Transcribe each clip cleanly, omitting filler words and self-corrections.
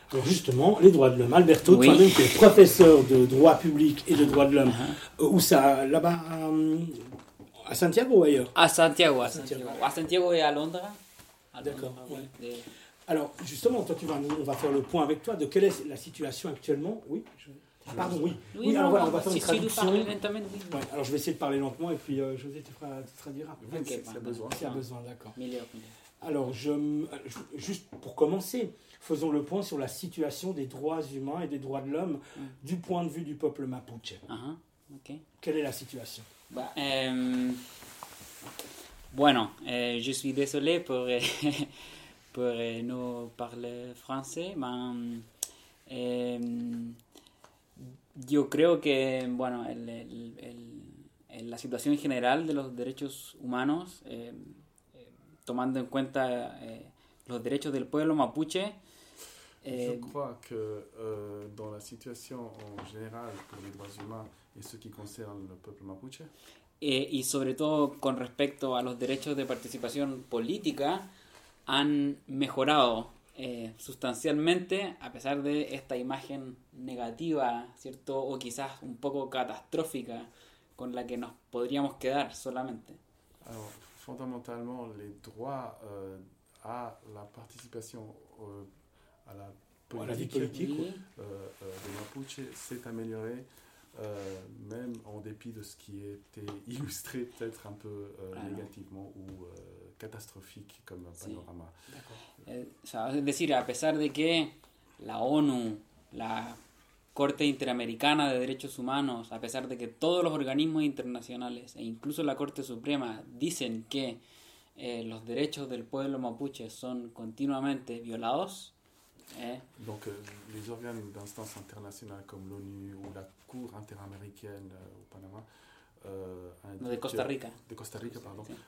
Donc justement, les droits de l'homme. Alberto, Oui. toi-même tu es professeur de droit public et de droits de l'homme. Où ça? Là-bas, à Santiago ou ailleurs? À Santiago, Santiago. À Santiago et à Londres. D'accord, Londres, ouais. de- Alors, justement, toi, on va faire le point avec toi de quelle est la situation actuellement. Oui. Pardon, oui. Oui, alors voilà, on va faire une si tu traduction. parles lentement, oui. Ouais, alors je vais essayer de parler lentement et puis José, tu traduiras. Ok, Si tu as besoin. Si tu as besoin, d'accord. Meilleur. Alors, juste pour commencer, faisons le point sur la situation des droits humains et des droits de l'homme du point de vue du peuple mapuche. Ajá, ok. Quelle est la situation? Bah, bueno, je suis désolé pour, pour no parler français, mais yo creo que, bueno, la situación general de los derechos humanos, tomando en cuenta los derechos del pueblo mapuche, Je crois que dans la situation en général pour les droits humains et ce qui concerne le peuple mapuche, y sobre todo con respecto a los derechos de participación política, han mejorado sustancialmente a pesar de esta imagen negativa, ¿cierto? O quizás un poco catastrófica con la que nos podríamos quedar solamente. alors fondamentalement les droits à la participation à la À la vie politique politique, Oui. des Mapuche s'est amélioré, même en dépit de ce qui était illustré peut-être un peu négativement ou catastrophique comme panorama. O sea, es decir, a pesar de que la ONU, la Corte Interamericana de Derechos Humanos, a pesar de que todos los organismos internacionales e incluso la Corte Suprema dicen que los derechos del pueblo mapuche son continuamente violados, Donc les organes d'instance internationale comme l'ONU ou la Cour interaméricaine au Panama de Costa Rica. de Costa Rica, pardon, Sí.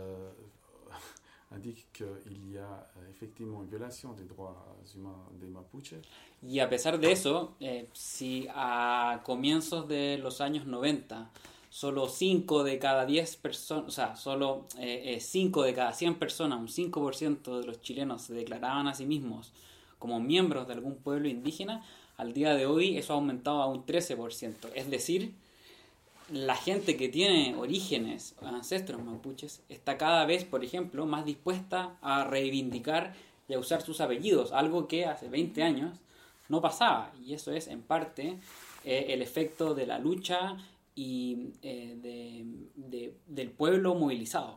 indique qu'il y a effectivement une violation des droits humains des Mapuche. Y a pesar de eso, si a comienzos de los años 90 solo 5 de cada 10 personas, o sea, solo 5 de cada 100 personas, un 5% de los chilenos se declaraban a sí mismos como miembros de algún pueblo indígena, al día de hoy eso ha aumentado a un 13%. Es decir, la gente que tiene orígenes, ancestros mapuches, está cada vez, por ejemplo, más dispuesta a reivindicar y a usar sus apellidos, algo que hace 20 años no pasaba. Y eso es, en parte, el efecto de la lucha y del pueblo movilizado.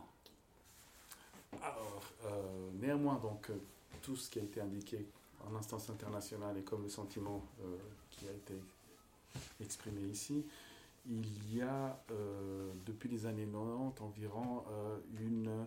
Alors, néanmoins, donc, tout ce qui a été indiqué en instance internationale et comme le sentiment qui a été exprimé ici, il y a depuis les années 90 environ une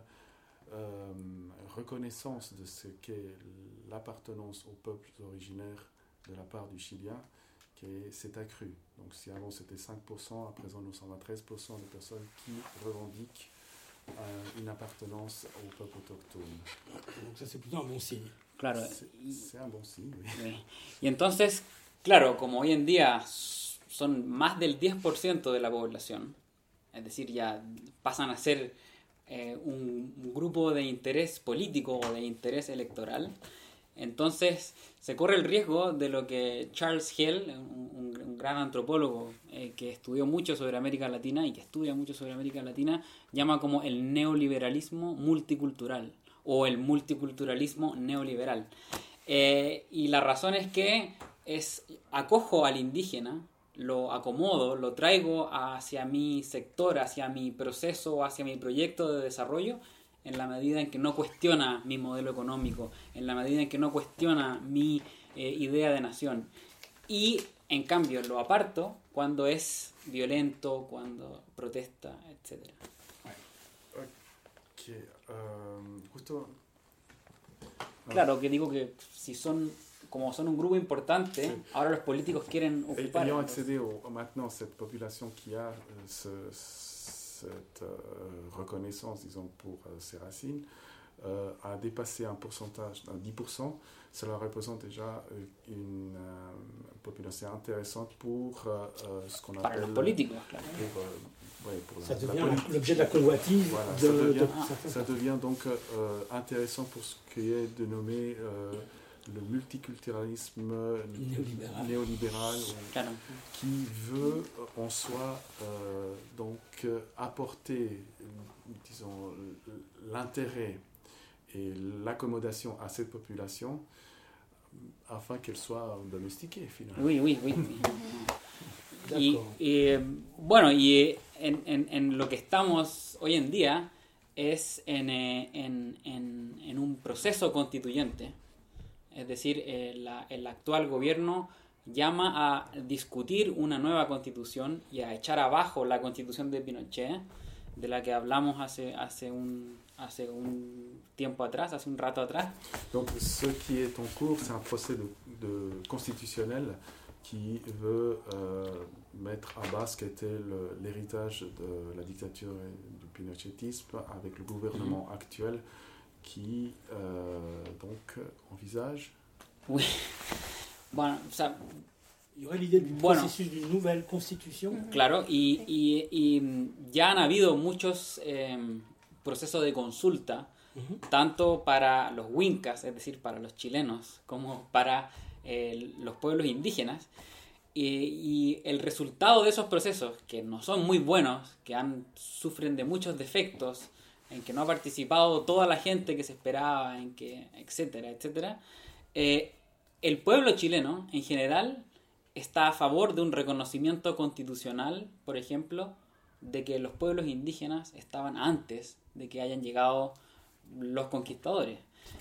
reconnaissance de ce qu'est l'appartenance aux peuples originaires de la part du Chilien qui s'est accrue. Donc si avant c'était 5%, à présent nous sommes à 13% de personnes qui revendiquent une appartenance au peuple autochtone. Donc ça c'est plutôt un bon signe. Claro. C'est un bon signe, oui. Sí. Y entonces, claro, como hoy en día son más del 10% de la población, es decir, ya pasan a ser un grupo de interés político o de interés electoral, entonces se corre el riesgo de lo que Charles Hell, un gran antropólogo que estudió mucho sobre América Latina y que estudia mucho sobre América Latina, llama como el neoliberalismo multicultural o el multiculturalismo neoliberal. Y la razón es que acojo al indígena, lo acomodo, lo traigo hacia mi sector, hacia mi proceso, hacia mi proyecto de desarrollo, en la medida en que no cuestiona mi modelo económico, en la medida en que no cuestiona mi idea de nación. Y en cambio lo aparto cuando es violento, cuando protesta, etc. Ok, justo... Claro, que digo que si son, como son un grupo importante, Sí. ahora los políticos quieren ocupar. Ayant accédé maintenant cette population qui a cette reconnaissance, disons, pour ses racines, a dépassé un pourcentage, 10%, cela représente déjà une population intéressante pour ce qu'on Para appelle... los políticos, claro. Pour Ça la devient politique. l'objet de la convoitise. Voilà, ça devient donc intéressant pour ce qui est de nommer le multiculturalisme néolibéral Claro. qui veut en soi apporter, disons, l'intérêt et l'accommodation à cette population afin qu'elle soit domestiquée finalement. Oui, oui, oui. Y, D'accord. bueno, y en lo que estamos hoy en día es en un proceso constituyente. Es decir, el actual gobierno llama a discutir una nueva constitución y a echar abajo la constitución de Pinochet, de la que hablamos hace un tiempo atrás, hace un rato atrás. Donc ce qui est en cours, c'est un procès de constitutionnel qui veut mettre à bas ce qu'était l'héritage de la dictature et du pinochetisme avec le gouvernement actuel qui donc envisage. Oui. Bueno, o sea, Il y aurait l'idée du Bueno. processus d'une nouvelle constitution. claro, y ya han habido muchos procesos de consulta, tanto para los Wincas, es decir, para los chilenos, como para los pueblos indígenas. Y el resultado de esos procesos, que no son muy buenos, que sufren de muchos defectos, en que no ha participado toda la gente que se esperaba, en que, etcétera, etcétera, el pueblo chileno en general está a favor de un reconocimiento constitucional, por ejemplo, de que los pueblos indígenas estaban antes de que hayan llegado los conquistadores.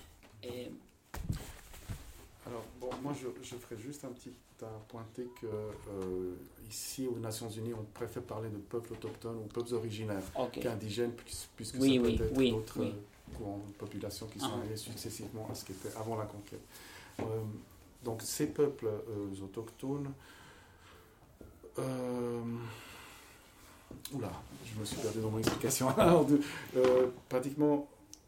Alors, bon, moi je ferais juste un petit pointer que ici aux Nations Unies, on préfère parler de peuples autochtones ou peuples originaires qu'indigènes, puisque Oui, ça oui, peut être oui, d'autres oui. courants de population qui sont arrivés successivement à ce qui était avant la conquête. Donc ces peuples autochtones, oula, je me suis perdu dans mon explication. Alors, pratiquement,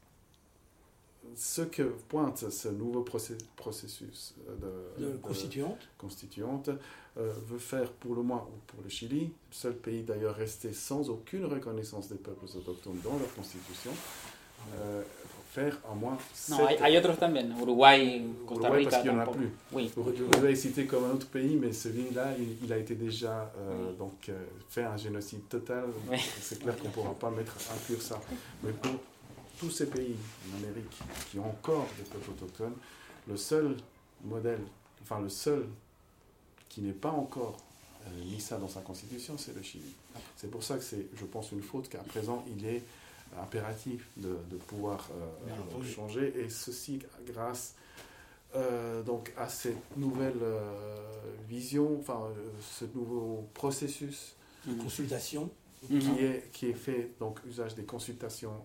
ce que pointe ce nouveau processus de constituante veut faire pour le moins pour le Chili, seul pays d'ailleurs resté sans aucune reconnaissance des peuples autochtones dans leur constitution, faire en moins... Non, hay otros también, Uruguay, Costa Uruguay, Rica parce qu'il n'y en a tampoco. plus. Oui. Je l'ai cité comme un autre pays, mais celui-là, il a été déjà fait un génocide total. Oui. C'est clair qu'on ne pourra pas inclure ça. Mais pour tous ces pays en Amérique qui ont encore des peuples autochtones, le seul modèle, enfin le seul qui n'est pas encore mis ça dans sa constitution, c'est le Chili. C'est pour ça que c'est, je pense, une faute qu'à présent il est impératif de pouvoir changer, et ceci grâce donc à cette nouvelle vision, enfin ce nouveau processus de consultation qui est fait, donc usage des consultations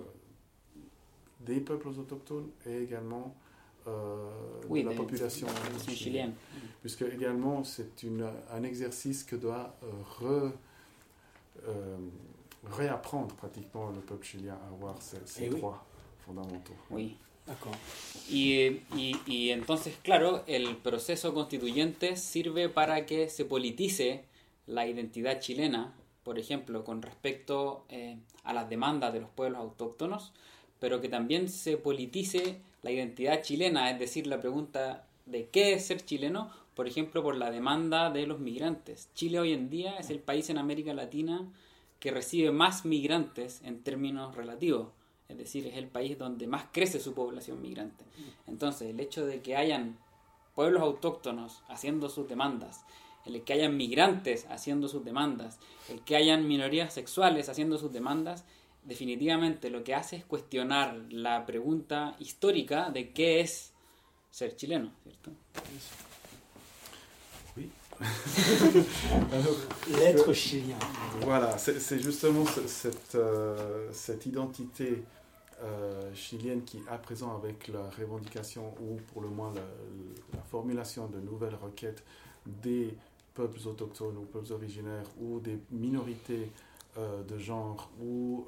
des peuples autochtones et également de la population chilienne. Puisque également c'est un exercice que doit réapprendre pratiquement le peuple chilien à avoir ces droits fondamentaux. Oui. D'accord. Y entonces, claro, el proceso constituyente sirve para que se politice la identidad chilena, por ejemplo, con respecto a las demandas de los pueblos autóctonos, pero que también se politice la identidad chilena, es decir, la pregunta de qué es ser chileno, por ejemplo, por la demanda de los migrantes. Chile hoy en día es el país en América Latina que recibe más migrantes en términos relativos, es decir, es el país donde más crece su población migrante. Entonces, el hecho de que hayan pueblos autóctonos haciendo sus demandas, el que hayan migrantes haciendo sus demandas, el que hayan minorías sexuales haciendo sus demandas, definitivamente lo que hace es cuestionar la pregunta histórica de qué es ser chileno, ¿cierto? Oui. L'être chilien. Voilà, c'est justement cette identité chilienne qui, à présent, avec la revendication ou pour le moins la formulation de nouvelles requêtes des peuples autochtones ou peuples originaires ou des minorités de genre ou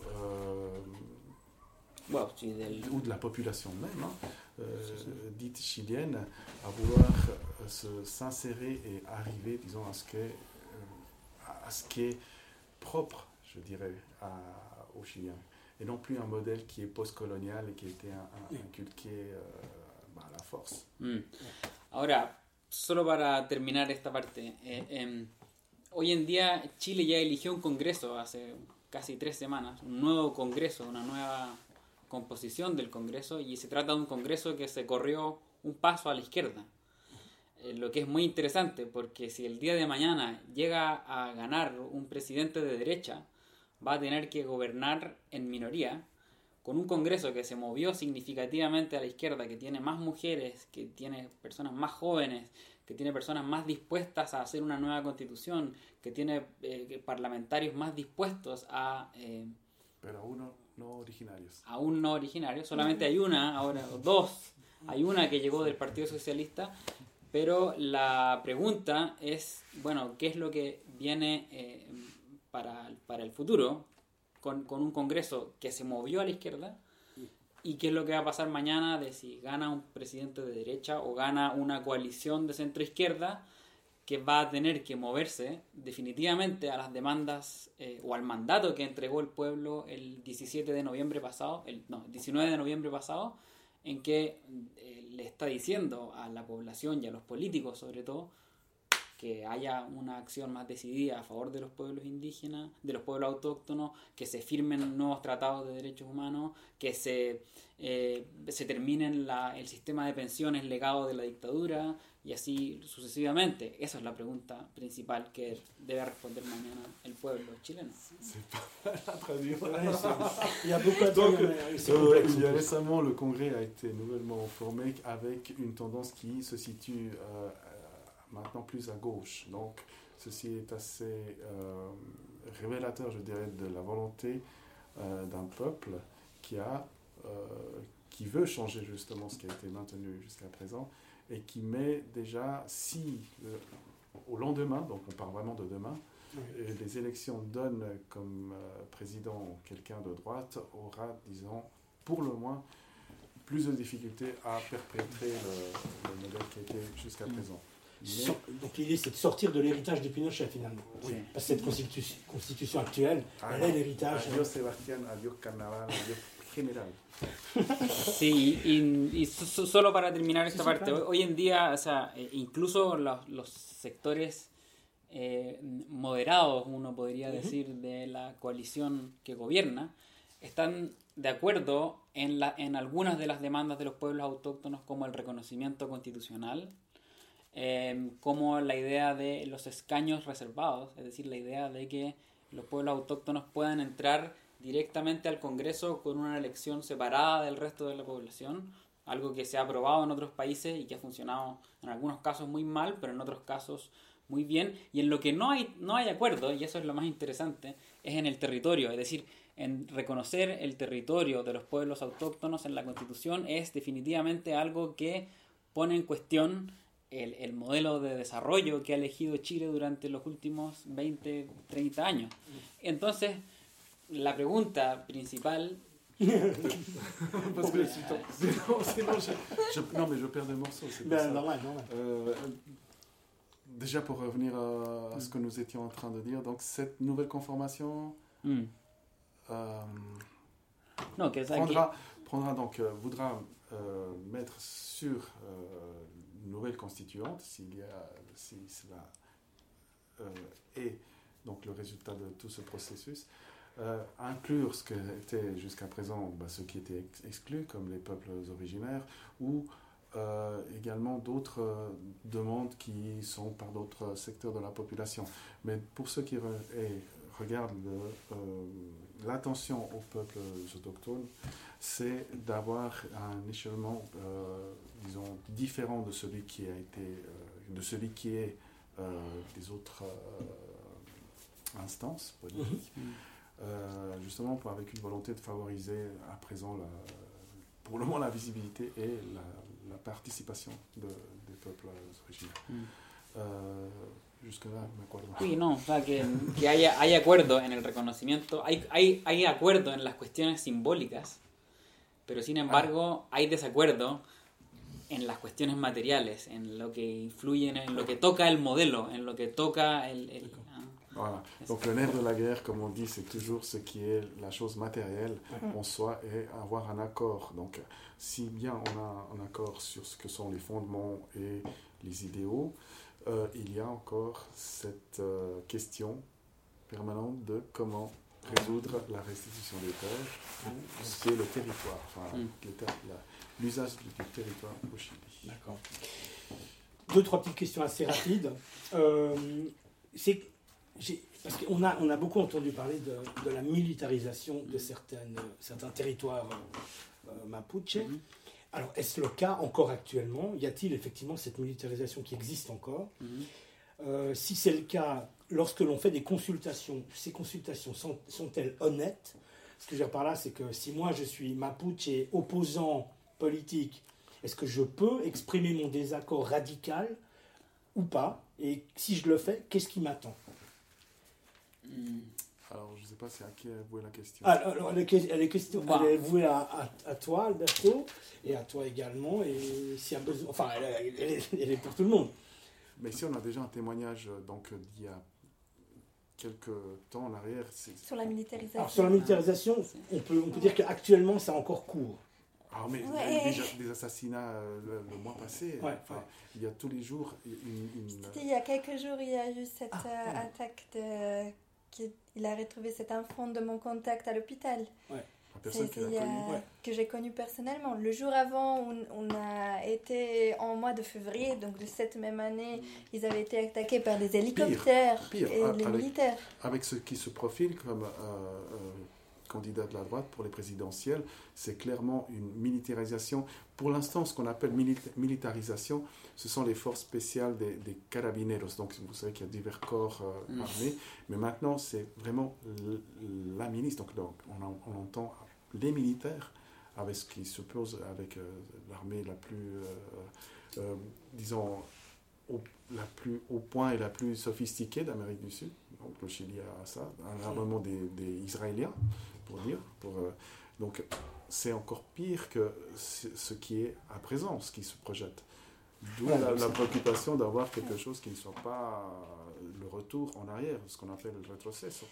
de la population même, dite chilienne, à vouloir s'insérer et arriver, disons, à ce qui est propre, je dirais, aux Chiliens. Et non plus un modèle qui est post-colonial et qui a été inculqué à la force. Ahora, solo para terminar esta parte, hoy en día Chile ya eligió un congreso hace casi 3 semanas, un nuevo congreso, una nueva composición del congreso, y se trata de un congreso que se corrió un paso a la izquierda. Lo que es muy interesante, porque si el día de mañana llega a ganar un presidente de derecha, va a tener que gobernar en minoría, con un congreso que se movió significativamente a la izquierda, que tiene más mujeres, que tiene personas más jóvenes, que tiene personas más dispuestas a hacer una nueva constitución, que tiene parlamentarios más dispuestos a... pero aún no originarios. Aún no originarios, solamente hay una, ahora, o dos. Hay una que llegó del Partido Socialista, pero la pregunta es, bueno, ¿qué es lo que viene para el futuro con un Congreso que se movió a la izquierda? ¿Y qué es lo que va a pasar mañana de si gana un presidente de derecha o gana una coalición de centro-izquierda que va a tener que moverse definitivamente a las demandas o al mandato que entregó el pueblo el 19 de noviembre pasado, en que le está diciendo a la población y a los políticos sobre todo que haya una acción más decidida a favor de los pueblos indígenas, de los pueblos autóctonos, que se firmen nuevos tratados de derechos humanos, que se terminen el sistema de pensiones legado de la dictadura y así sucesivamente. Esa es la pregunta principal que debe responder mañana el pueblo chileno. C'est pas mal à traduire. Il y a beaucoup à Donc, dire. il y a récemment, le Congrès a été nouvellement formé avec une tendance qui se situe maintenant plus à gauche. Donc, ceci est assez révélateur, je dirais, de la volonté d'un peuple qui veut changer justement ce qui a été maintenu jusqu'à présent et qui met déjà, au lendemain, donc on parle vraiment de demain, et les élections donnent comme président quelqu'un de droite, aura, disons, pour le moins, plus de difficultés à perpétrer le modèle qui a été jusqu'à présent. Donc l'idée c'est de sortir de l'héritage de Pinochet finalement. Oui. Parce que cette constitution actuelle, elle est l'héritage. Adiós Sebastián, adiós Carnaval, adiós General. Sí, y solo para terminar esta parte, claro. hoy en día, o sea, incluso los sectores moderados, uno podría decir, de la coalición que gobierna, están de acuerdo en algunas de las demandas de los pueblos autóctonos, como el reconocimiento constitucional, como la idea de los escaños reservados, es decir, la idea de que los pueblos autóctonos puedan entrar directamente al Congreso con una elección separada del resto de la población, algo que se ha aprobado en otros países y que ha funcionado en algunos casos muy mal, pero en otros casos muy bien. Y en lo que no hay acuerdo, y eso es lo más interesante, es en el territorio, es decir, en reconocer el territorio de los pueblos autóctonos en la Constitución es definitivamente algo que pone en cuestión el modelo de desarrollo que ha elegido Chile durante los últimos 20, 30 años. Entonces, la pregunta principal... Parce que sinon, mais je perds des morceaux. C'est pas ça. Normal. Déjà pour revenir à ce que nous étions en train de dire, donc cette nouvelle conformation voudra mettre sur une nouvelle constituante, si cela est donc le résultat de tout ce processus, inclure ce qui était jusqu'à présent, ce qui était exclu, comme les peuples originaires, ou également d'autres demandes qui sont par d'autres secteurs de la population. Mais pour ceux qui regardent l'attention aux peuples autochtones, c'est d'avoir un échelon, disons, différent de celui qui a été, des autres instances politiques. Justement avec une volonté de favoriser à présent pour le moins la visibilité et la participation des peuples originaires. Jusque-là, me acuerdo. Sí, no, o sea, que hay acuerdo en el reconocimiento, hay acuerdo en las cuestiones simbólicas, pero sin embargo hay desacuerdo en las cuestiones materiales, en lo que influye, en lo que toca el modelo, en lo que toca Voilà. Donc le nerf de la guerre, comme on dit, c'est toujours ce qui est la chose matérielle en soi et avoir un accord. Donc si bien on a un accord sur ce que sont les fondements et les idéaux, il y a encore cette question permanente de comment résoudre la restitution des terres, ce qui est le territoire, enfin, l'usage du territoire au Chili. D'accord. 2-3 petites questions assez rapides. Parce qu'on a beaucoup entendu parler de la militarisation de certains territoires mapuche. Alors, est-ce le cas encore actuellement? Y a-t-il effectivement cette militarisation qui existe encore? Si c'est le cas, lorsque l'on fait des consultations, ces consultations sont-elles honnêtes? Ce que je veux dire par là, c'est que si moi je suis mapuche et opposant politique, est-ce que je peux exprimer mon désaccord radical ou pas? Et si je le fais, qu'est-ce qui m'attend? Alors, je ne sais pas c'est à qui est vouée la question. Alors, elle est vouée à toi, Alberto, et à toi également. Et s'il y a besoin, enfin, elle est pour tout le monde. Mais ici, on a déjà un témoignage d'il y a quelques temps en arrière. Sur la militarisation. Alors, sur la militarisation, on peut dire qu'actuellement, c'est encore court. Ah, mais des assassinats le mois passé, il y a tous les jours Il y a quelques jours, il y a eu cette attaque il a retrouvé cet enfant de mon contact à l'hôpital. Que j'ai connu personnellement. Le jour avant, on a été en mois de février, donc de cette même année, ils avaient été attaqués par des hélicoptères et les militaires. Avec ce qui se profile comme candidat de la droite pour les présidentielles, c'est clairement une militarisation. Pour l'instant, ce qu'on appelle militarisation, ce sont les forces spéciales des carabineros. Donc, vous savez qu'il y a divers corps armés, mais maintenant, c'est vraiment la milice. Donc on entend les militaires avec ce qui se pose avec l'armée la plus, disons, la plus au point et la plus sophistiquée d'Amérique du Sud. Donc, le Chili a ça, un armement des Israéliens, pour dire. Donc, c'est encore pire que ce qui est à présent, ce qui se projette. D'où la préoccupation d'avoir quelque chose qui ne soit pas le retour en arrière, ce qu'on appelle le retrocesso.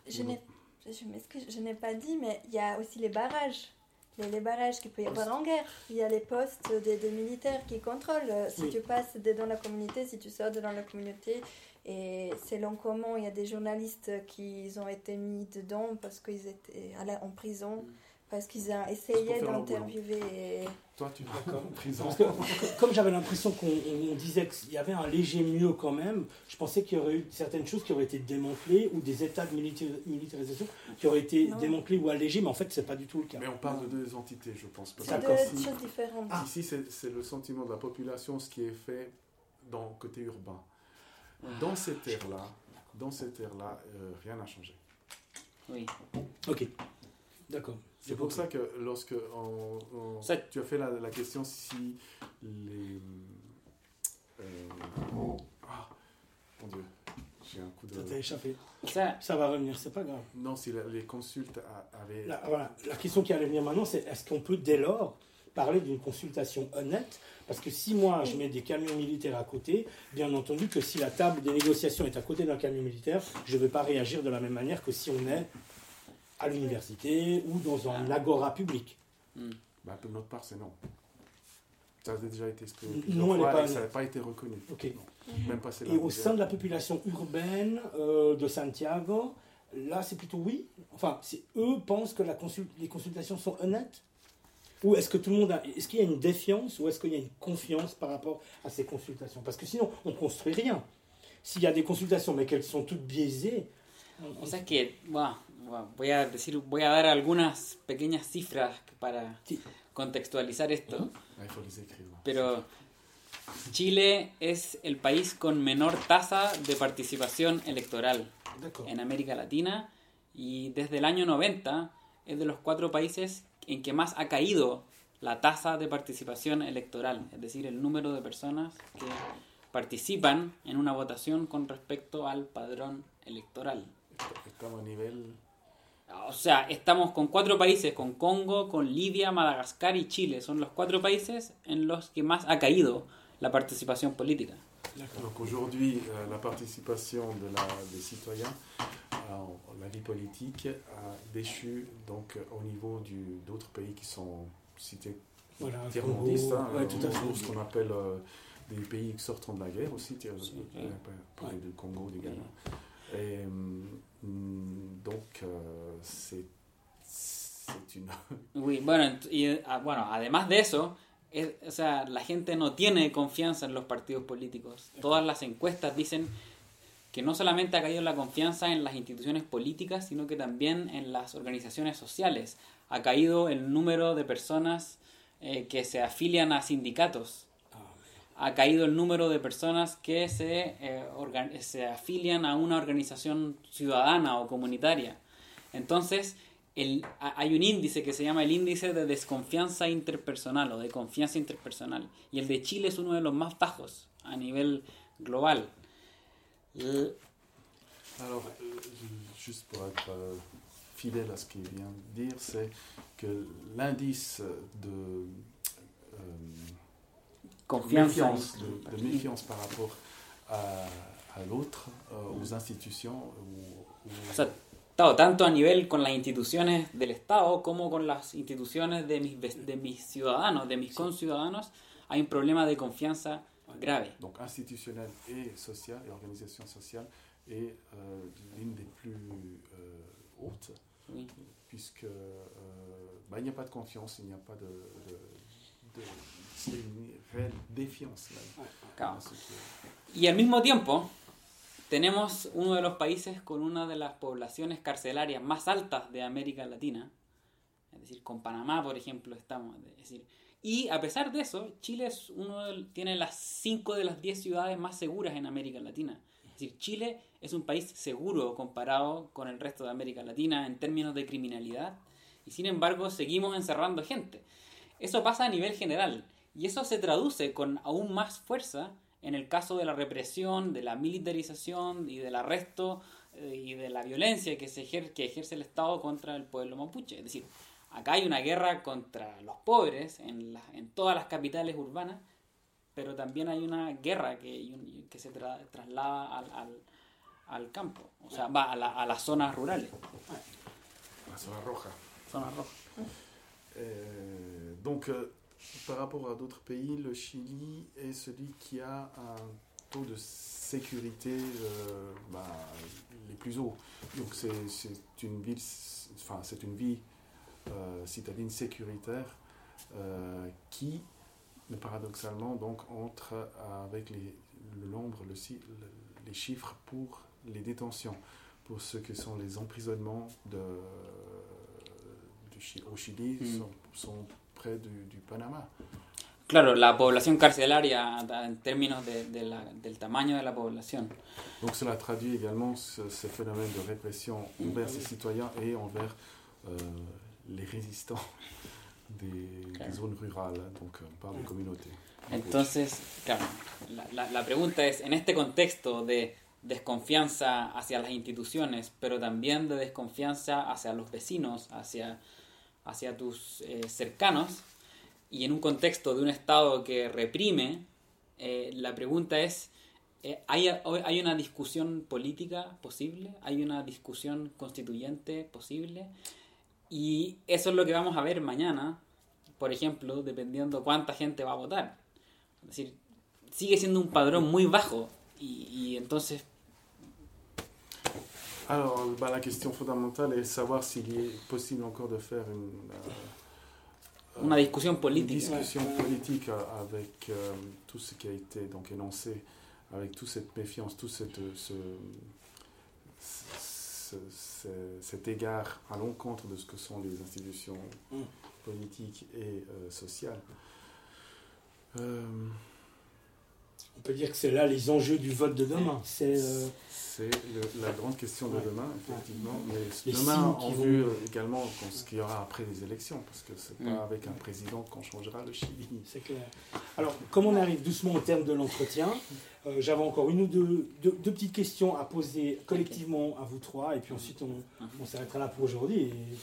Je n'ai pas dit, mais il y a aussi les barrages. Les barrages qu'il peut y avoir en guerre. Il y a les postes des militaires qui contrôlent. Si tu passes dans la communauté, si tu sors dans la communauté, et selon comment il y a des journalistes qui ont été mis dedans parce qu'ils étaient en prison, parce qu'ils ont essayé d'interviewer. Toi, tu vas en prison. Parce que, comme j'avais l'impression qu'on disait qu'il y avait un léger mieux quand même, je pensais qu'il y aurait eu certaines choses qui auraient été démantelées ou des états de militarisation qui auraient été démantelés ou allégés, mais en fait, c'est pas du tout le cas. Mais on parle de deux entités, je pense. C'est deux choses différentes. Ici, c'est le sentiment de la population, ce qui est fait dans le côté urbain. Dans cette ère-là, rien n'a changé. Oui. Ok, d'accord. C'est pour ça que lorsque tu as fait la question si les... mon Dieu, j'ai un coup de... Ça t'a échappé. Ça va revenir, c'est pas grave. Non, si les consultes avaient... La question qui allait venir maintenant, c'est est-ce qu'on peut dès lors parler d'une consultation honnête? Parce que si moi, je mets des camions militaires à côté, bien entendu que si la table des négociations est à côté d'un camion militaire, je ne vais pas réagir de la même manière que si on est à l'université ou dans un agora public. Pour notre part, c'est non. Ça a déjà été exprimé. Non, ça n'a pas été reconnu. Okay. Même pas et au sein de la population urbaine de Santiago, là, c'est plutôt oui. Enfin, eux pensent que les consultations sont honnêtes. Ou est-ce que tout le monde est-ce qu'il y a une défiance ou est-ce qu'il y a une confiance par rapport à ces consultations? Parce que sinon, on ne construit rien. S'il y a des consultations, mais qu'elles sont toutes biaisées... O sea que, voy a dar algunas pequeñas cifras para contextualizar esto. Pero Chile es el país con menor tasa de participación electoral en América Latina y desde el año 90 es de los 4 países en que más ha caído la tasa de participación electoral, es decir, el número de personas que participan en una votación con respecto al padrón electoral. Estamos a nivel... O sea, estamos con 4 países, con Congo, con Libia, Madagascar y Chile. Son los 4 países en los que más ha caído la participación política. Donc aujourd'hui, la participation des citoyens à la vie politique a déchu donc, au niveau d'autres pays qui sont cités tiers-mondistes, ce qu'on appelle des pays sortant de la guerre aussi, parler du Congo, du Ghana. Et donc, c'est une... Oui, bueno, además de eso, o sea, la gente no tiene confianza en los partidos políticos. Todas las encuestas dicen que no solamente ha caído la confianza en las instituciones políticas, sino que también en las organizaciones sociales. Ha caído el número de personas que se afilian a sindicatos. Ha caído el número de personas que se afilian a una organización ciudadana o comunitaria. Entonces, hay un índice que se llama el índice de desconfianza interpersonal o de confianza interpersonal. Y el de Chile es uno de los más bajos a nivel global. Alors, juste pour être fidèle à ce qu'il vient de dire, c'est que l'indice de méfiance par rapport à l'autre, aux institutions. O sea, tanto a nivel con las instituciones del Estado como con las instituciones de mis ciudadanos, de mis conciudadanos, hay un problema de confianza grave. Donc institutionnel et social, et organisation sociale est l'une des plus hautes, Oui. puisque il n'y a pas de confiance, il n'y a pas c'est une réelle défiance. Claro. Y al mismo tiempo, tenemos uno de los países con una de las poblaciones carcelarias más altas de América Latina, es decir, con Panamá, por ejemplo, estamos, es decir, y a pesar de eso, Chile tiene las 5 de las 10 ciudades más seguras en América Latina. Es decir, Chile es un país seguro comparado con el resto de América Latina en términos de criminalidad, y sin embargo seguimos encerrando gente. Eso pasa a nivel general, y eso se traduce con aún más fuerza en el caso de la represión, de la militarización y del arresto y de la violencia que ejerce el Estado contra el pueblo mapuche. Es decir, acá hay una guerra contra los pobres en todas las capitales urbanas, pero también hay una guerra que se traslada al campo, o sea, va a las zonas rurales. La zona roja. Zona roja. Donc, par rapport à d'autres pays, le Chili est celui qui a un taux de sécurité les plus hauts. Donc c'est une ville, c'est une vie citadine sécuritaire qui, paradoxalement, donc entre avec le nombre, les chiffres pour les détentions, pour ce que sont les emprisonnements au Chili sont près du Panama. Claro, la población carcelaria en términos del tamaño de la población. Donc cela traduit également ce phénomène de répression envers ces citoyens et envers les résistants des zones rurales, donc on parle de communautés. Entonces, claro, la pregunta es, en este contexto de desconfianza hacia las instituciones, pero también de desconfianza hacia los vecinos, hacia tus cercanos, y en un contexto de un Estado que reprime, la pregunta es, ¿hay una discusión política posible? ¿Hay una discusión constituyente posible? Y eso es lo que vamos a ver mañana, por ejemplo, dependiendo cuánta gente va a votar. Es decir, sigue siendo un padrón muy bajo, y entonces... Alors, la question fondamentale est de savoir s'il est possible encore de faire una discussion politique. Une discussion politique avec tout ce qui a été donc énoncé, avec toute cette méfiance, tout cet égard à l'encontre de ce que sont les institutions politiques et sociales. On peut dire que c'est là les enjeux du vote de demain. C'est la grande question de demain, effectivement. Mais demain, en vue également ce qu'il y aura après les élections, parce que c'est pas avec un président qu'on changera le Chili. C'est clair. Alors, comme on arrive doucement au terme de l'entretien, j'avais encore une ou deux petites questions à poser collectivement à vous trois, et puis ensuite on s'arrêtera là pour aujourd'hui. Et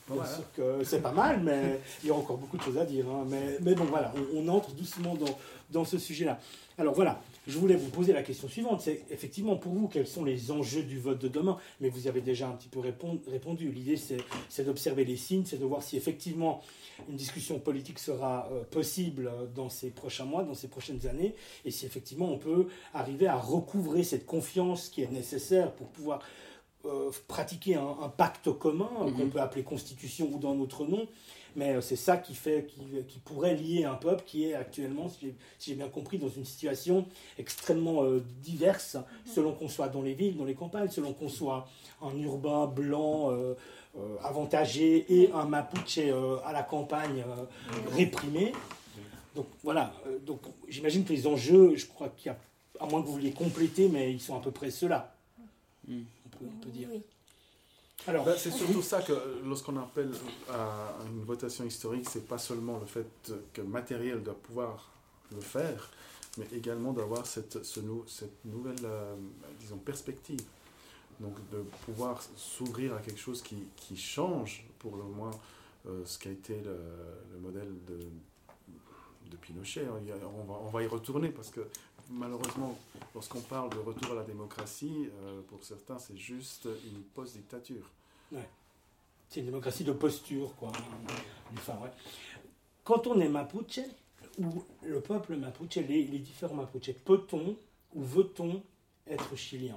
Bien sûr que c'est pas mal, mais il y a encore beaucoup de choses à dire. Hein. Mais bon, voilà, on entre doucement dans ce sujet-là. Alors voilà, je voulais vous poser la question suivante. C'est effectivement pour vous, quels sont les enjeux du vote de demain? Mais vous y avez déjà un petit peu répondu. L'idée, c'est d'observer les signes, c'est de voir si effectivement une discussion politique sera possible dans ces prochains mois, dans ces prochaines années, et si effectivement on peut arriver à recouvrer cette confiance qui est nécessaire pour pouvoir pratiquer un pacte commun qu'on peut appeler constitution ou dans notre nom, mais c'est ça qui pourrait lier un peuple qui est actuellement, si j'ai bien compris, dans une situation extrêmement diverse, selon qu'on soit dans les villes, dans les campagnes, selon qu'on soit un urbain blanc avantagé et un Mapuche à la campagne réprimé. Donc voilà, donc j'imagine que les enjeux, je crois qu'il y a, à moins que vous vouliez compléter, mais ils sont à peu près ceux-là. On peut dire. Oui. Alors, c'est surtout ça que lorsqu'on appelle à une votation historique, c'est pas seulement le fait que le matériel doit pouvoir le faire, mais également d'avoir cette nouvelle, disons, perspective. Donc de pouvoir s'ouvrir à quelque chose qui change pour le moins ce qu'a été le modèle de Pinochet. On va y retourner parce que malheureusement, lorsqu'on parle de retour à la démocratie, pour certains, c'est juste une post-dictature. Ouais. C'est une démocratie de posture, quoi. Enfin, ouais. Quand on est Mapuche, ou le peuple Mapuche, les différents Mapuche, peut-on ou veut-on être chilien?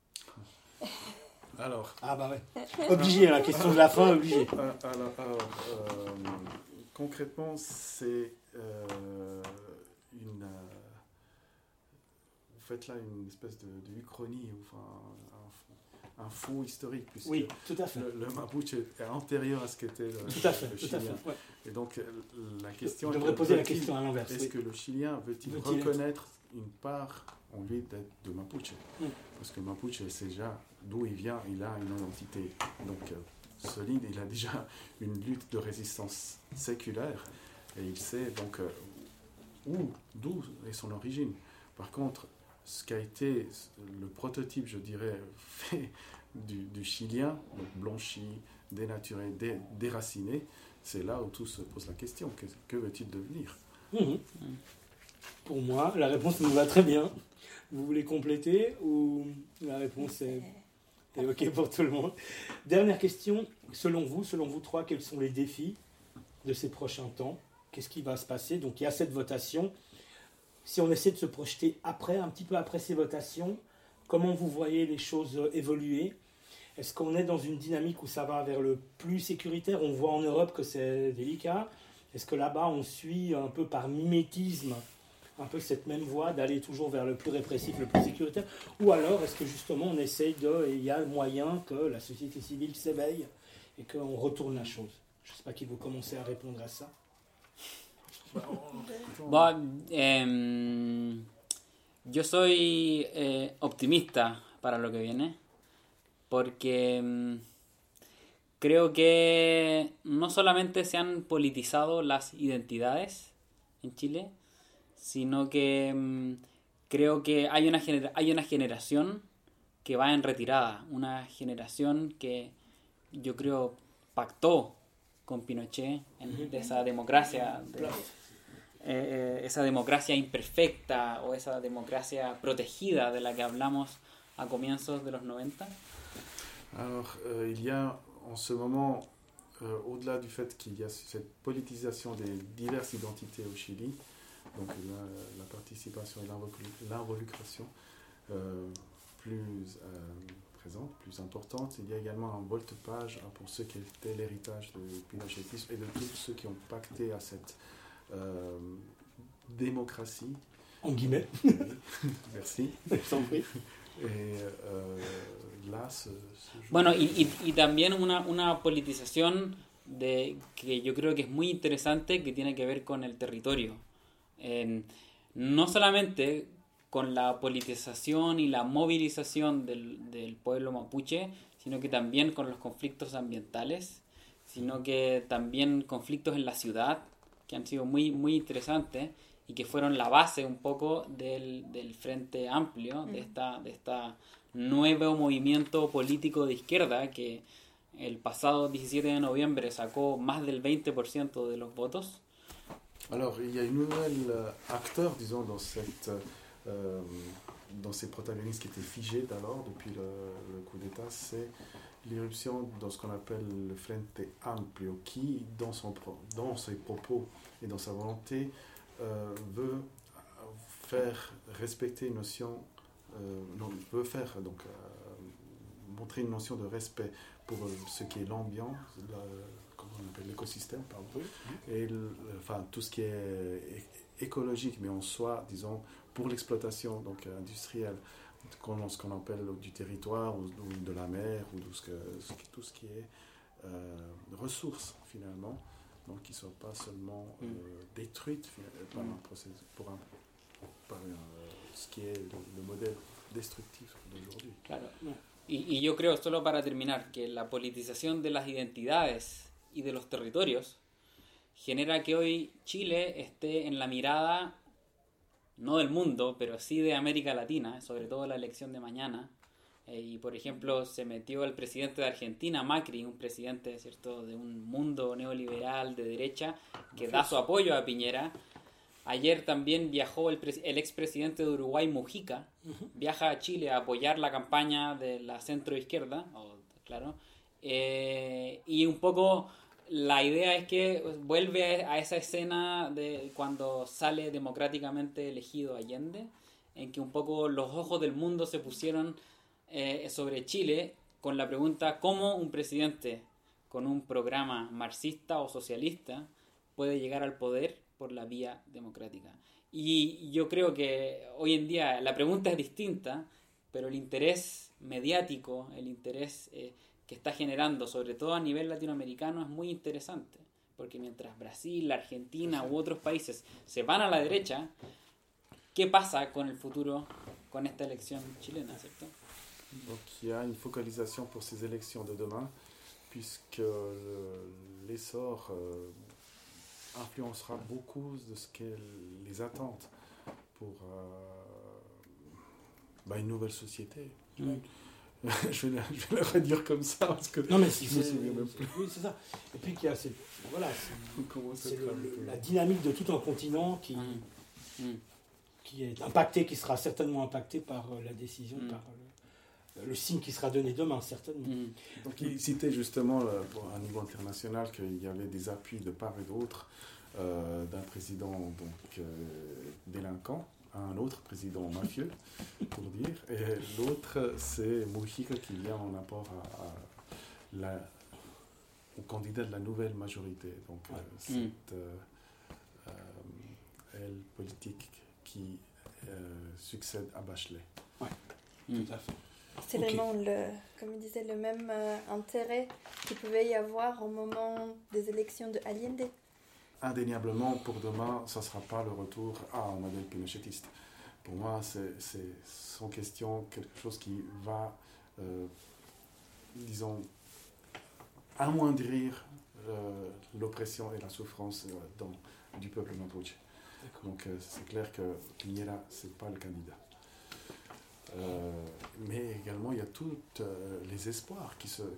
Alors. Ah bah ouais. Obligé, la question de la fin, obligé. Concrètement, c'est une... Vous faites là une espèce de uchronie, enfin un faux historique, puisque oui, tout à fait. Le Mapuche est antérieur à ce qu'était le tout à fait, Chilien. Tout à fait, ouais. Et donc la question... Je devrais poser la question à l'inverse. Est-ce que le Chilien veut-il reconnaître une part en lui d'être de Mapuche? Parce que Mapuche, c'est déjà d'où il vient, il a une identité donc solide, il a déjà une lutte de résistance séculaire, et il sait donc d'où est son origine. Par contre, ce qui a été le prototype, je dirais, fait du Chilien, donc blanchi, dénaturé, déraciné, c'est là où tout se pose la question. Que veut-il devenir? Pour moi, la réponse nous va très bien. Vous voulez compléter ou la réponse est OK pour tout le monde? Dernière question, selon vous trois, quels sont les défis de ces prochains temps? Qu'est-ce qui va se passer? Donc il y a cette votation. Si on essaie de se projeter après, un petit peu après ces votations, comment vous voyez les choses évoluer? Est-ce qu'on est dans une dynamique où ça va vers le plus sécuritaire? On voit en Europe que c'est délicat. Est-ce que là-bas, on suit un peu par mimétisme un peu cette même voie d'aller toujours vers le plus répressif, le plus sécuritaire? Ou alors, est-ce que justement, on essaye il y a moyen que la société civile s'éveille et qu'on retourne la chose? Je ne sais pas qui veut commencer à répondre à ça. Yo soy optimista para lo que viene, porque creo que no solamente se han politizado las identidades en Chile, sino que creo que hay una generación que va en retirada, una generación que yo creo pactó con Pinochet de esa democracia, esa democracia imperfecta o esa democracia protegida de la que hablamos a comienzos de los 90. Alors, il y a en ce moment, au-delà du fait qu'il y a cette politisation des diverses identités au Chili, donc la participation et l'involucration plus présente, plus importante, il y a également un volte-page pour ceux qui étaient l'héritage de Pinochetisme et de tous ceux qui ont pacté à cette démocratie. En guillemets. Merci. Bueno, y también una politización que yo creo que es muy interesante, que tiene que ver con el territorio. No solamente con la politización y la movilización del pueblo mapuche, sino que también con los conflictos ambientales, sino que también conflictos en la ciudad, que han sido muy, muy interesantes y que fueron la base un poco del Frente Amplio, de esta nuevo movimiento político de izquierda que el pasado 17 de noviembre sacó más del 20% de los votos. Alors, il y a une nouvelle acteur, disons, dans ces protagonistes qui étaient figés d'alors, depuis le coup d'État, c'est l'irruption dans ce qu'on appelle le Frente Amplio, qui, dans ses propos et dans sa volonté, veut faire respecter une notion, montrer une notion de respect pour ce qui est l'ambiance, comment on appelle l'écosystème, pardon, et tout ce qui est écologique, mais en soi, disons, pour l'exploitation donc industrielle, ce qu'on appelle du territoire ou de la mer ou tout ce qui est ressources finalement, donc qui ne soient pas seulement détruites par ce qui est le modèle destructif d'aujourd'hui. Claro. Y yo creo, solo para terminar, que la politización de las identidades y de los territorios genera que hoy Chile esté en la mirada, no del mundo, pero sí de América Latina, sobre todo la elección de mañana. Y por ejemplo, se metió el presidente de Argentina, Macri, un presidente, ¿cierto?, de un mundo neoliberal de derecha que da su apoyo a Piñera. Ayer también viajó el expresidente de Uruguay, Mujica, viaja a Chile a apoyar la campaña de la centro-izquierda, claro, y un poco la idea es que vuelve a esa escena de cuando sale democráticamente elegido Allende, en que un poco los ojos del mundo se pusieron sobre Chile con la pregunta ¿cómo un presidente con un programa marxista o socialista puede llegar al poder por la vía democrática? Y yo creo que hoy en día la pregunta es distinta, pero el interés mediático, el interés que está generando, sobre todo a nivel latinoamericano, es muy interesante, porque mientras Brasil, Argentina u otros países se van a la derecha, ¿qué pasa con el futuro, con esta elección chilena, ¿cierto? Donc il y a une focalisation pour ces élections de demain, puisque l'essor influencera beaucoup de ce qu'est les attentes pour une nouvelle société. Je vais le redire comme ça parce que non, mais je me souviens même plus. Oui, c'est ça. Et puis qu'il y a la dynamique de tout un continent qui est impacté, qui sera certainement impacté par la décision, par le signe qui sera donné demain, certainement. Donc il citait justement à niveau international qu'il y avait des appuis de part et d'autre d'un président délinquant à un autre président mafieux, pour dire, et l'autre c'est Mujica qui vient en apport au candidat de la nouvelle majorité, donc cette aile politique qui succède à Bachelet. Oui, tout à fait. C'est vraiment, comme il disait, le même intérêt qu'il pouvait y avoir au moment des élections de Allende. Indéniablement, pour demain, ça ne sera pas le retour à un modèle pinochetiste. Pour moi, c'est sans question quelque chose qui va, disons, amoindrir l'oppression et la souffrance du peuple mapuche. Donc c'est clair que Piñera, ce n'est pas le candidat. Mais également, il y a tous les espoirs qui se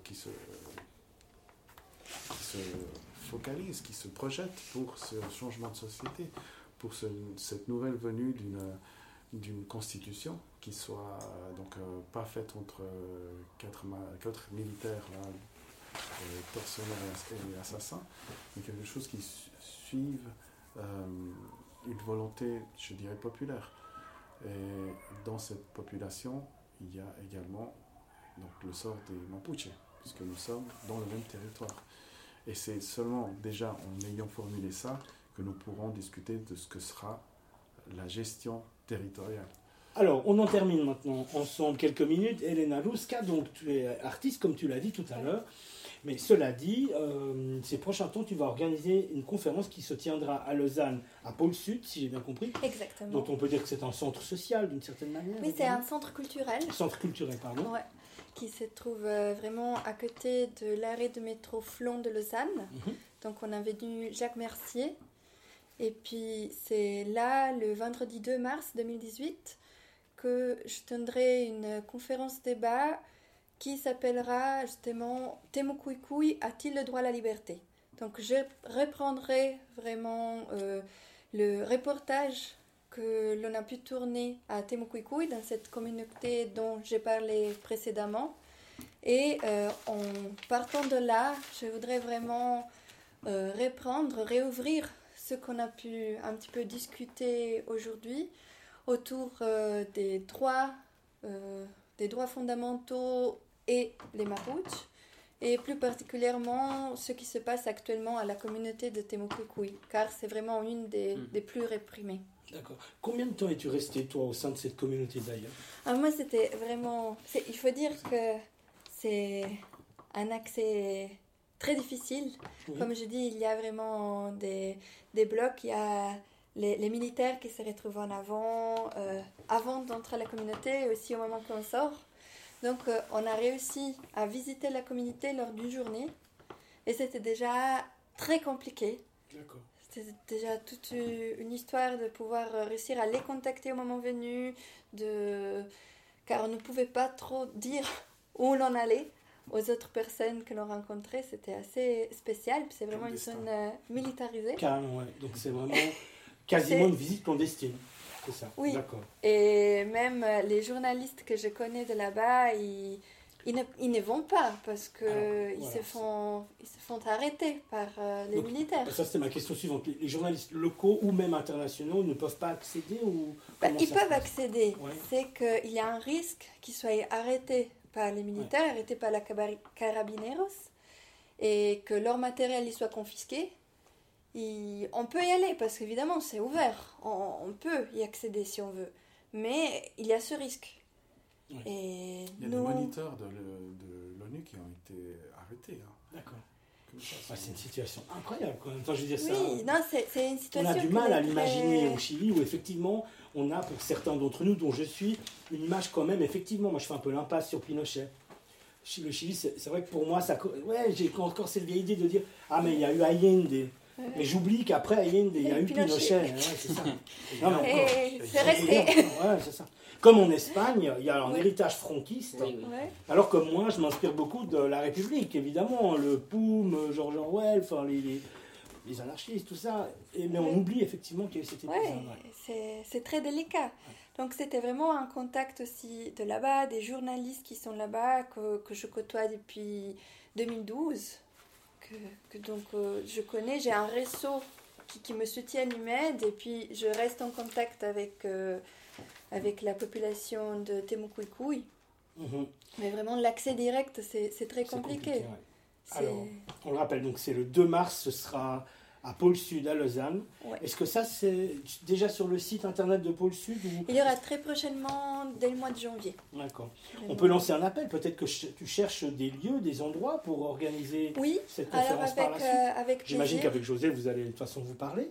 focalisent, qui se projettent pour ce changement de société, pour cette nouvelle venue d'une constitution qui soit pas faite entre quatre militaires tortionnaires et assassins, mais quelque chose qui suive une volonté, je dirais, populaire. Et dans cette population, il y a également le sort des Mapuche, puisque nous sommes dans le même territoire. Et c'est seulement déjà en ayant formulé ça que nous pourrons discuter de ce que sera la gestion territoriale. Alors, on en termine maintenant ensemble quelques minutes. Elena Ruska, donc tu es artiste, comme tu l'as dit tout à l'heure. Mais cela dit, ces prochains temps, tu vas organiser une conférence qui se tiendra à Lausanne, à Pôle Sud, si j'ai bien compris. Exactement. Donc on peut dire que c'est un centre social, d'une certaine manière. Oui, c'est un centre culturel. Centre culturel, pardon. Ouais, qui se trouve vraiment à côté de l'arrêt de métro Flon de Lausanne. Donc on avait venu Jacques Mercier. Et puis c'est là, le vendredi 2 mars 2018, que je donnerai une conférence débat qui s'appellera justement Temucuicui a-t-il le droit à la liberté? Donc je reprendrai vraiment le reportage que l'on a pu tourner à Temucuicui, dans cette communauté dont j'ai parlé précédemment. Et en partant de là, je voudrais vraiment réouvrir ce qu'on a pu un petit peu discuter aujourd'hui autour des droits fondamentaux et les Mapuches, et plus particulièrement ce qui se passe actuellement à la communauté de Temucuicui, car c'est vraiment une des plus réprimées. D'accord. Combien de temps es-tu resté, toi, au sein de cette communauté d'ailleurs? Moi, c'était vraiment... Il faut dire que c'est un accès très difficile. Oui. Comme je dis, il y a vraiment des blocs. Il y a les militaires qui se retrouvent en avant d'entrer à la communauté et aussi au moment qu'on sort. Donc, on a réussi à visiter la communauté lors d'une journée. Et c'était déjà très compliqué. D'accord. C'était déjà toute une histoire de pouvoir réussir à les contacter au moment venu, car on ne pouvait pas trop dire où l'on allait aux autres personnes que l'on rencontrait. C'était assez spécial, puis c'est vraiment une zone militarisée. Carrément, ouais. Donc c'est vraiment quasiment une visite clandestine. C'est ça. Oui. D'accord. Et même les journalistes que je connais de là-bas, ils ne vont pas parce qu'ils voilà, se font arrêter par les Donc, militaires. Ça, c'était ma question suivante. Les journalistes locaux ou même internationaux ne peuvent pas accéder ou Ils peuvent accéder. Ouais. C'est qu'il y a un risque qu'ils soient arrêtés par les militaires, arrêtés par la Carabineros, et que leur matériel y soit confisqué. On peut y aller parce qu'évidemment c'est ouvert. On peut y accéder si on veut. Mais il y a ce risque. Ouais. Et Il y a des moniteurs de l'ONU qui ont été arrêtés. D'accord. Comme ça, C'est une situation incroyable quand même. Enfin, je veux dire, oui, non, c'est une on situation. a du mal à qui est l'imaginer très- au Chili où effectivement on a pour certains d'entre nous, dont je suis, une image quand même. Effectivement, moi je fais un peu l'impasse sur Pinochet. Le Chili, c'est vrai que pour moi, j'ai encore cette vieille idée de dire mais il y a eu Allende. Mais j'oublie qu'après Allende, il y a eu Pinochet. Ouais, c'est ça. Non, mais Et c'est resté. ouais, c'est ça. Comme en Espagne, il y a un héritage franquiste. Oui, oui. Ouais. Alors que moi, je m'inspire beaucoup de la République, évidemment. Le POUM, George Orwell, enfin, les anarchistes, tout ça. Mais on oublie effectivement qu'il y a eu cet épisode. Ouais, c'est très délicat. Donc c'était vraiment un contact aussi de là-bas, des journalistes qui sont là-bas, que je côtoie depuis 2012. Donc je connais, j'ai un réseau qui me soutient, qui m'aide, et puis je reste en contact avec la population de Temucuicui. Mhm. Mais vraiment l'accès direct, c'est très compliqué. Ouais. C'est- Alors, on le rappelle, donc c'est le 2 mars, ce sera à Pôle Sud, à Lausanne. Ouais. Est-ce que ça, c'est déjà sur le site internet de Pôle Sud ou... Il y aura très prochainement, dès le mois de janvier. D'accord. On peut lancer un appel, peut-être que tu cherches des lieux, des endroits pour organiser Oui, cette alors conférence par la suite. avec J'imagine plaisir. qu'avec José, vous allez de toute façon vous parler.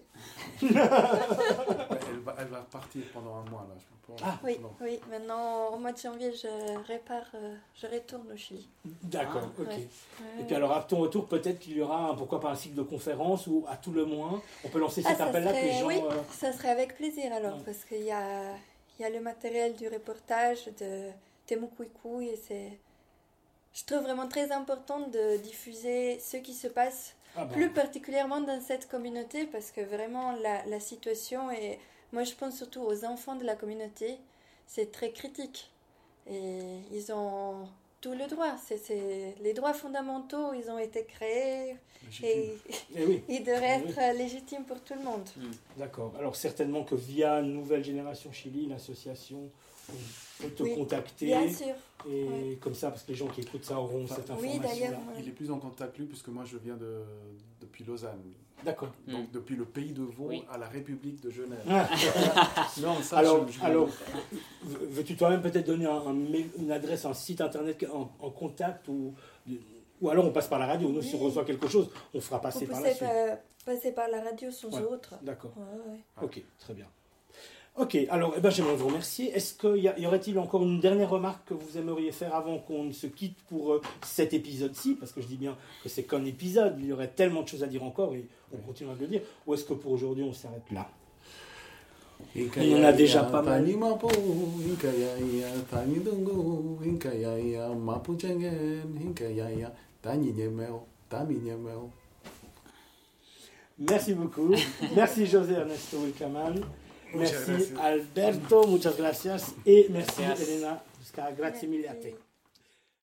Elle va partir pendant un mois là. Je pense. Ah, Oui, Non. oui, maintenant au mois de janvier, je retourne au Chili. D'accord, ok. Ouais. Et puis alors à ton retour, peut-être qu'il y aura, pourquoi pas un cycle de conférences ou à tout le moins, on peut lancer cet ça appel-là que les serait, gens... oui, ça serait avec plaisir alors, Ouais. parce qu'il y a le matériel du reportage de Temucuicui et je trouve vraiment très important de diffuser ce qui se passe, Ah bah, plus particulièrement dans cette communauté, parce que vraiment la situation est... Moi je pense surtout aux enfants de la communauté, c'est très critique. Et ils ont tout le droit, c'est les droits fondamentaux, ils ont été créés et eh oui, ils devraient être légitimes pour tout le monde. d'accord. Alors certainement que via Nouvelle Génération Chili, l'association, on peut te Oui, contacter. Bien sûr. Et Ouais. comme ça, parce que les gens qui écoutent ça auront cette Oui, information. d'ailleurs. Il est plus en contact lui puisque moi je viens depuis Lausanne. D'accord. Donc depuis le pays de Vaud Oui. à la République de Genève. Ah. Non, ça, Alors, je- veux-tu toi-même peut-être donner une adresse, un site internet en contact ou alors on passe par la radio. Nous, si on Oui. reçoit quelque chose, on fera Vous passer par la pouvez suite. passer par la radio sans Ouais. autre. D'accord. Ouais. Ok, très bien. Ok, alors j'aimerais vous remercier. Est-ce qu'il y aurait-il encore une dernière remarque que vous aimeriez faire avant qu'on ne se quitte pour cet épisode-ci? Parce que je dis bien que c'est qu'un épisode, il y aurait tellement de choses à dire encore et on continuera de le dire. Ou est-ce que pour aujourd'hui on s'arrête là? Il y en a déjà pas mal. Merci beaucoup. Merci José Ernesto Wilcaman. Merci Alberto, muchas gracias. Et merci Elena. Grazie mille a te.